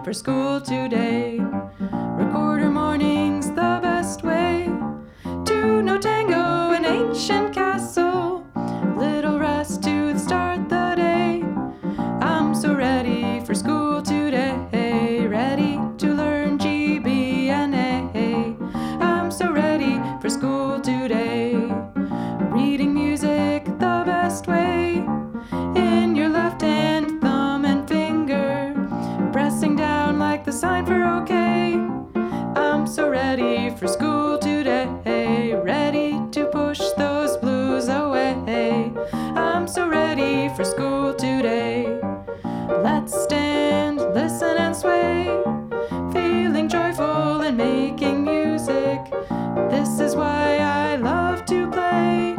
for school today. Recorder morning's the best way to know tango in ancient castle. Little rest to start the day. I'm so ready for school today, ready to learn G, B, and A. I'm so ready for school today. Reading music the best way, in your left hand, thumb and finger, pressing down like the sign for OK. I'm so ready for school today, ready to push those blues away. I'm so ready for school today. Let's stand, listen and sway, feeling joyful and making music. This is why I love to play.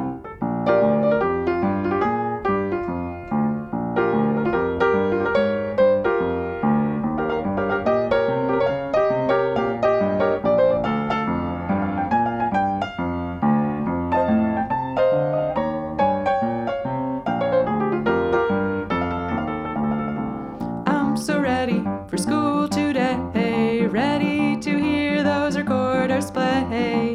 I'm so ready for school today, ready to hear those recorders play.